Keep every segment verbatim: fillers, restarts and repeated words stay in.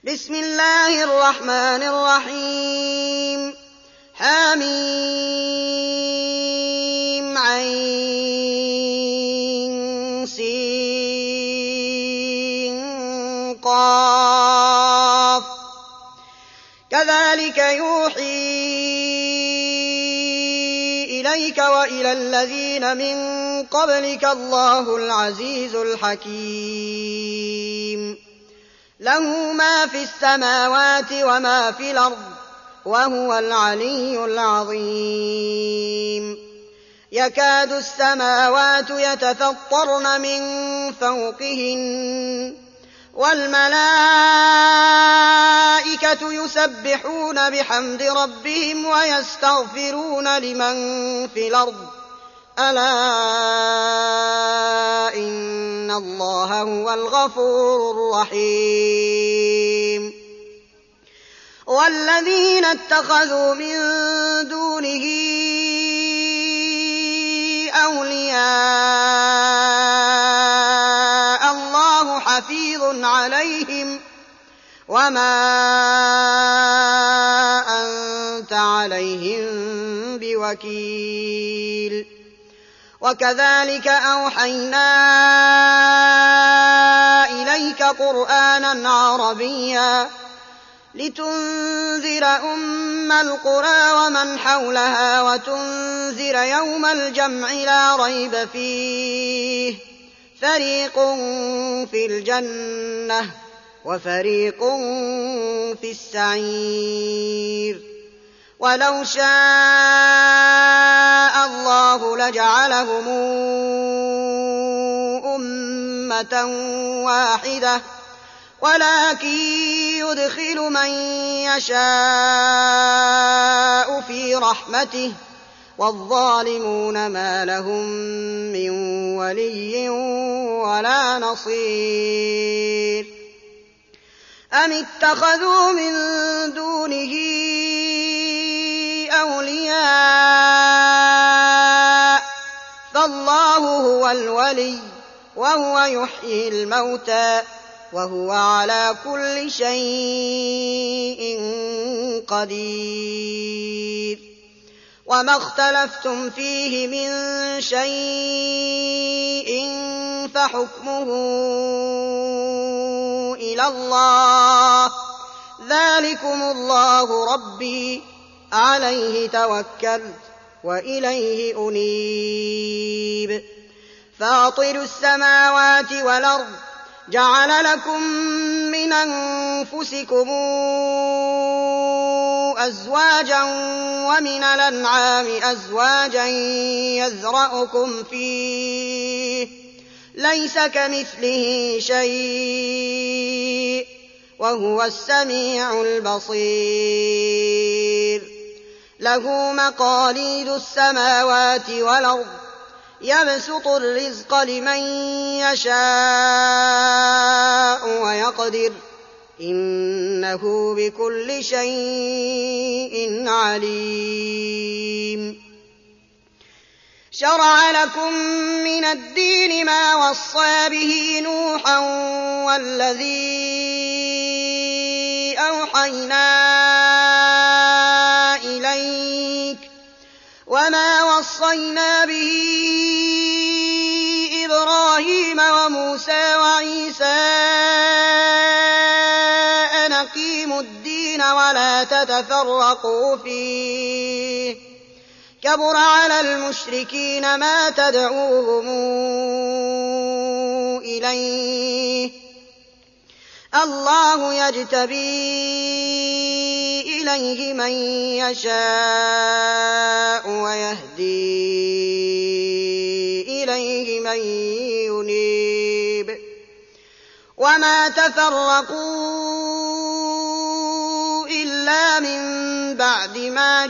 بسم الله الرحمن الرحيم حميم عين سين قاف كذلك يوحي إليك وإلى الذين من قبلك الله العزيز الحكيم له ما في السماوات وما في الأرض وهو العلي العظيم يكاد السماوات يتفطرن من فوقهن والملائكة يسبحون بحمد ربهم ويستغفرون لمن في الأرض ألا إن الله هو الغفور الرحيم والذين اتخذوا من دونه أولياء الله حفيظ عليهم وما أنت عليهم بوكيل وكذلك أوحينا إليك قرآنا عربيا لتنذر أم القرى ومن حولها وتنذر يوم الجمع لا ريب فيه فريق في الجنة وفريق في السعير ولو شاء الله لجعلهم أمة واحدة ولكن يدخل من يشاء في رحمته والظالمون ما لهم من ولي ولا نصير أم اتخذوا من دونه أولياء فالله هو الولي وهو يحيي الموتى وهو على كل شيء قدير وما اختلفتم فيه من شيء فحكمه إلى الله ذلكم الله ربي عليه توكلت وإليه أنيب فاطر السماوات والأرض جعل لكم من أنفسكم أزواجا ومن الأنعام أزواجا يذرأكم فيه ليس كمثله شيء وهو السميع البصير له مقاليد السماوات والأرض يبسط الرزق لمن يشاء ويقدر إنه بكل شيء عليم شرع لكم من الدين ما وصى به نوحا والذي أوحينا إليك وما وصينا به إبراهيم وموسى وعيسى أن أقيموا الدين ولا تتفرقوا فيه كبر على المشركين ما تدعوهم إليه الله يجتبي إليه من يشاء ويهدي إليه من ينيب وما تفرقوا إلا من بعد ما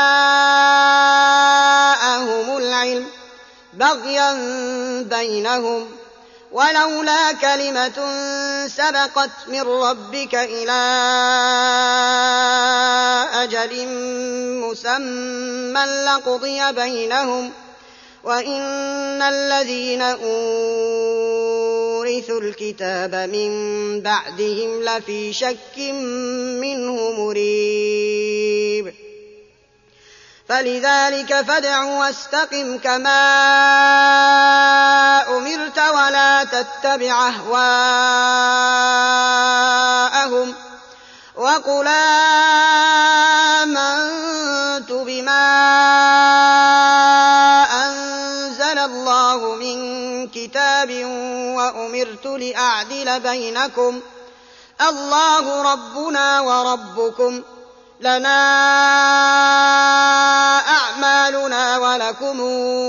جاءهم العلم بغيا بينهم ولولا كلمة سبقت من ربك إلى أجل مسمى لقضي بينهم وإن الذين أورثوا ورثوا الكتاب من بعدهم لفي شك منه مريب فلذلك فادع واستقم كما أمرت ولا تتبع أهواءهم وقل آمنت بما أنزل الله من كتاب وأمرت لأعدل بينكم الله ربنا وربكم لنا أعمالنا ولكم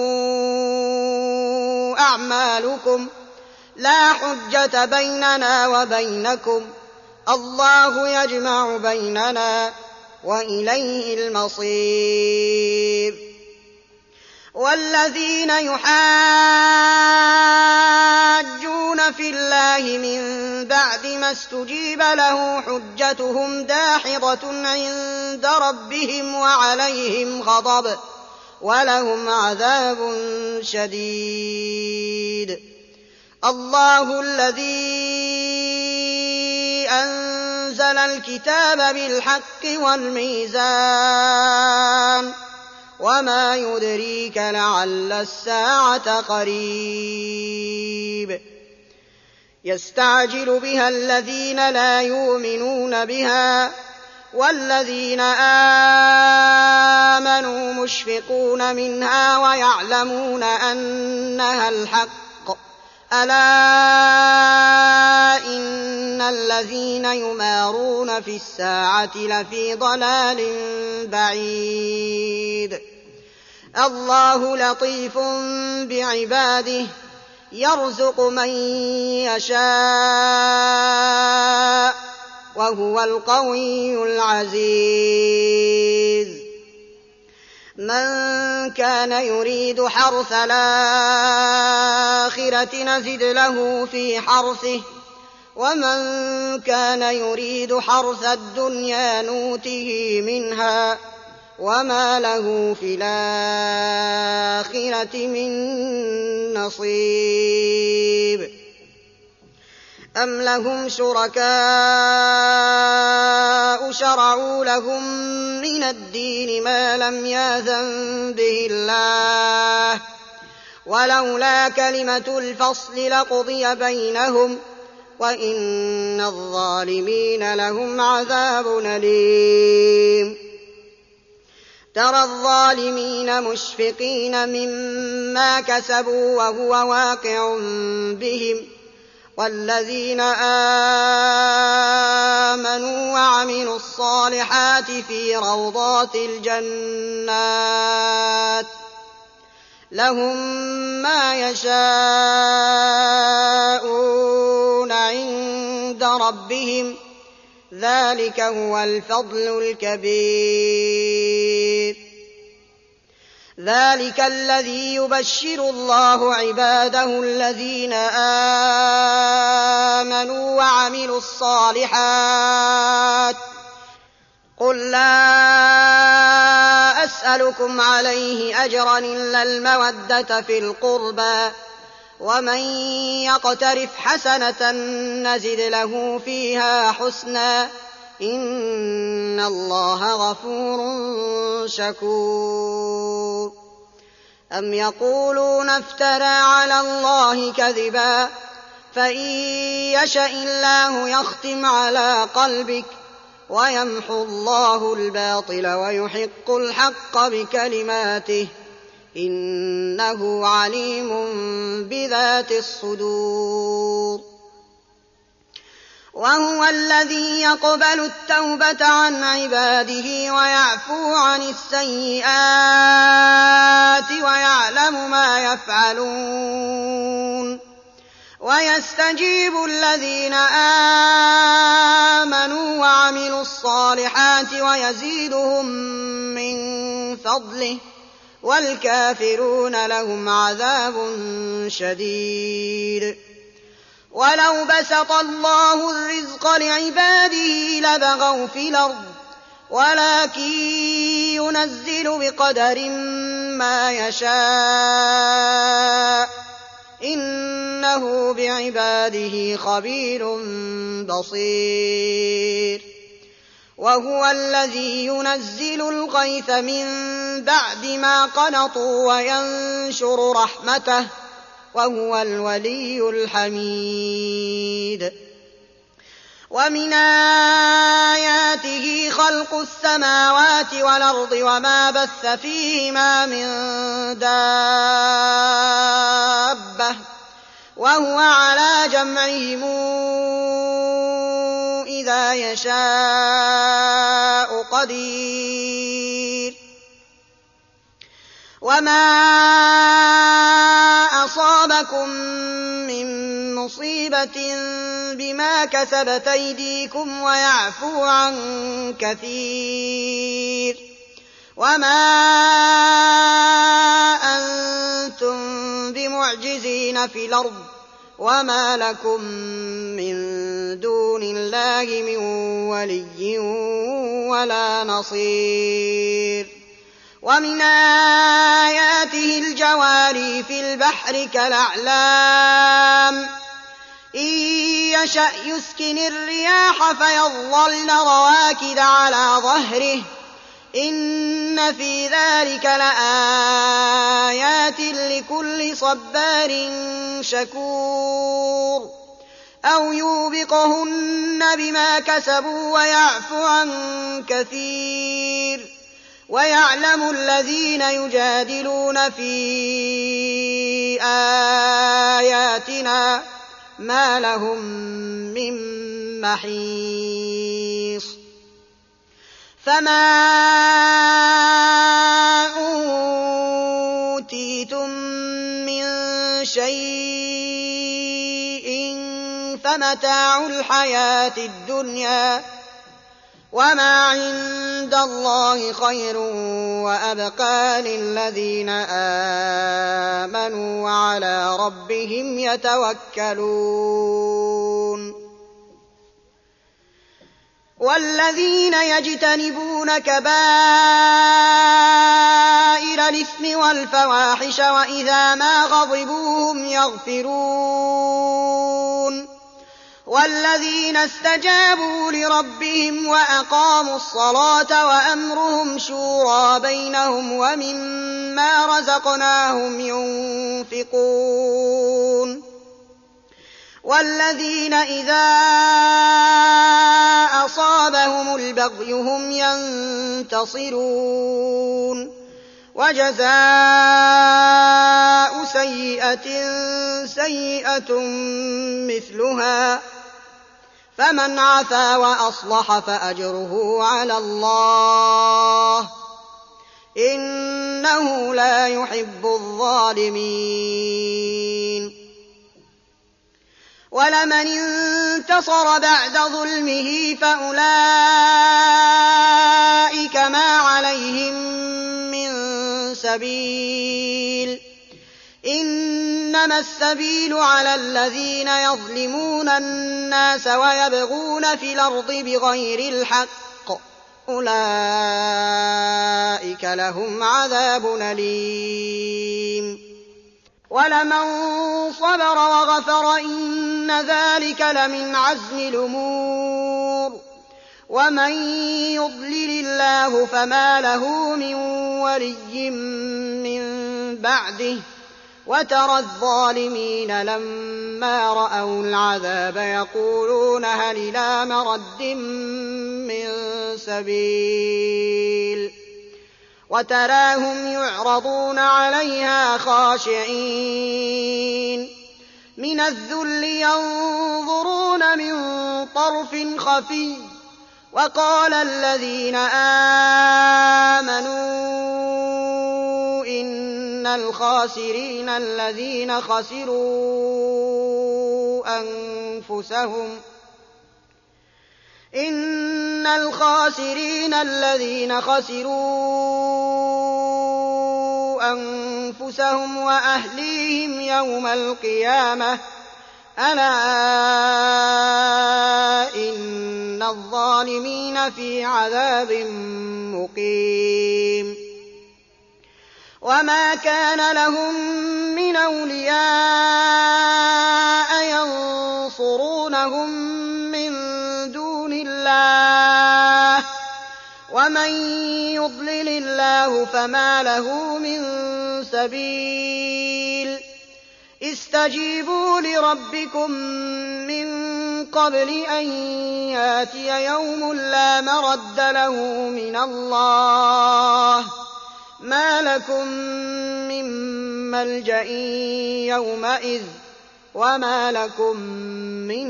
أعمالكم لا حجة بيننا وبينكم الله يجمع بيننا وإليه المصير والذين يحاجون في الله من بعد ما استجيب له حجتهم داحضة عند ربهم وعليهم غضب ولهم عذاب شديد الله الذي أنزل الكتاب بالحق والميزان وما يدريك لعل الساعة قريب يستعجل بها الذين لا يؤمنون بها والذين آمنوا مشفقون منها ويعلمون أنها الحق ألا إن الذين يمارون في الساعة لفي ضلال بعيد الله لطيف بعباده يرزق من يشاء وهو القوي العزيز من كان يريد حرث الآخرة نزد له في حرثه ومن كان يريد حرث الدنيا نوته منها وما له في الآخرة من نصيب أم لهم شركاء شرعوا لهم من الدين ما لم يأذن به الله ولولا كلمة الفصل لقضي بينهم وإن الظالمين لهم عذاب أليم ترى الظالمين مشفقين مما كسبوا وهو واقع بهم والذين آمنوا وعملوا الصالحات في روضات الجنات لهم ما يشاءون عند ربهم ذلك هو الفضل الكبير ذلك الذي يبشر الله عباده الذين آمنوا وعملوا الصالحات قل لا أسألكم عليه أجرا إلا المودة في القربى ومن يقترف حسنة نزد له فيها حسنا إن الله غفور شكور أم يقولون افترى على الله كذبا فإن يشأ الله يختم على قلبك ويمحو الله الباطل ويحق الحق بكلماته إنه عليم بذات الصدور وهو الذي يقبل التوبة عن عباده ويعفو عن السيئات ويعلم ما يفعلون ويستجيب الذين آمنوا وعملوا الصالحات ويزيدهم من فضله والكافرون لهم عذاب شديد ولو بسط الله الرزق لعباده لبغوا في الأرض ولكن ينزل بقدر ما يشاء إنه بعباده خبير بصير وهو الذي ينزل الغيث من بعد ما قنطوا وينشر رحمته وهو الولي الحميد ومن آياته خلق السماوات والأرض وما بث فيهما من دابة وهو على جمعهم إذا يشاء قدير وما أصابكم من مصيبة بما كسبت أيديكم ويعفو عن كثير وما أنتم بمعجزين في الأرض وما لكم من دون الله من ولي ولا نصير ومن آياته الجواري في البحر كالأعلام إن يشأ يسكن الرياح فيظللن رواكد على ظهره إن في ذلك لآيات لكل صبار شكور أو يوبقهن بما كسبوا ويعفو عن كثير ويعلم الذين يجادلون في آياتنا ما لهم من محيص فما أوتيتم من شيء فمتاع الحياة الدنيا وما عند الله خير وأبقى للذين آمنوا وعلى ربهم يتوكلون والذين يجتنبون كبائر الإثم والفواحش وإذا ما غضبوا هم يغفرون والذين استجابوا لربهم وأقاموا الصلاة وأمرهم شورى بينهم ومما رزقناهم ينفقون والذين إذا أصابهم البغي هم ينتصرون وجزاء سيئة سيئة مثلها فمن عفا وأصلح فأجره على الله إنه لا يحب الظالمين ولمن انتصر بعد ظلمه فأولئك ما عليهم من سبيل إنما السبيل على الذين يظلمون الناس ويبغون في الأرض بغير الحق أولئك لهم عذاب أليم ولمن صبر وغفر إن ذلك لمن عزم الأمور ومن يضلل الله فما له من ولي من بعده وترى الظالمين لما رأوا العذاب يقولون هل إلى مرد من سبيل وتراهم يعرضون عليها خاشعين من الذل ينظرون من طرف خفي وقال الذين آمنوا إن الخاسرين الذين خسروا أنفسهم إن الخاسرين الذين خسروا أنفسهم وأهليهم يوم القيامة ألا إن الظالمين في عذاب مقيم وما كان لهم من أولياء ينصرونهم من دون الله ومن يضلل الله فما له من سبيل استجيبوا لربكم من قبل أن ياتي يوم لا مرد له من الله ما لكم من ملجأ يومئذ وما لكم من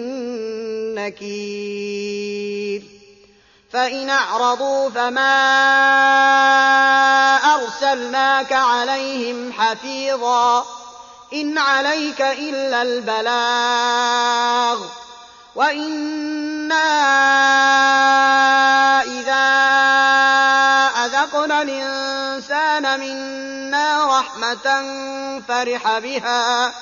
نكير فإن أعرضوا فما أرسلناك عليهم حفيظا إن عليك إلا البلاغ وإنا إذا أذقنا الإنسان منا رحمة فرح بها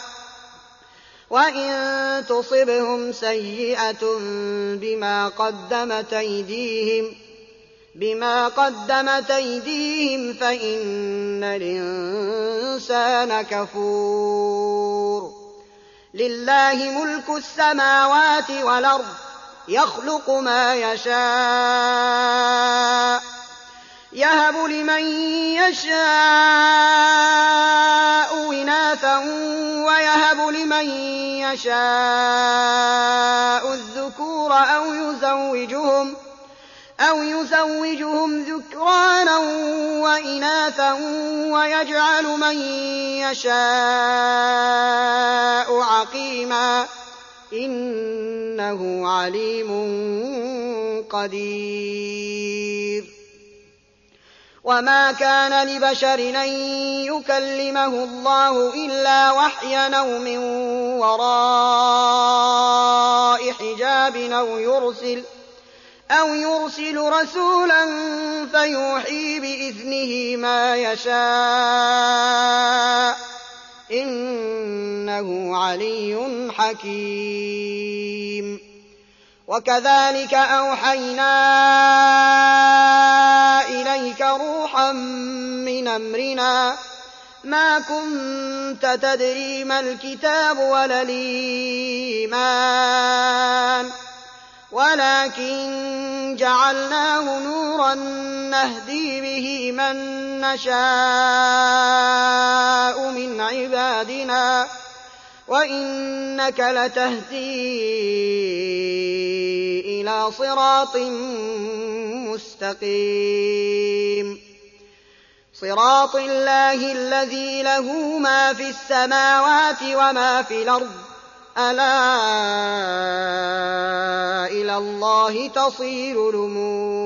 وإن تصبهم سيئة بما قدمت أيديهم بما قدمت أيديهم فإن الإنسان كفور لله ملك السماوات والأرض يخلق ما يشاء يهب لمن يشاء إناثا ويهب لمن يشاء الذكور أو يزوجهم أو يزوجهم ذكرانا وإناثا ويجعل من يشاء عقيما إنه عليم قدير وما كان لبشر أن يكلمه الله إلا وحيا أو من وراء حجاب أو يرسل أو يرسل رسولا فيوحي بإذنه ما يشاء إنه علي حكيم وكذلك أوحينا إليك روحا من أمرنا ما كنت تدري ما الكتاب ولا الإيمان ولكن جعلناه نورا نهدي به من نشاء من عبادنا وإنك لتهدي إلى صراط مستقيم صراط الله الذي له ما في السماوات وما في الأرض ألا إلى الله تصير الأمور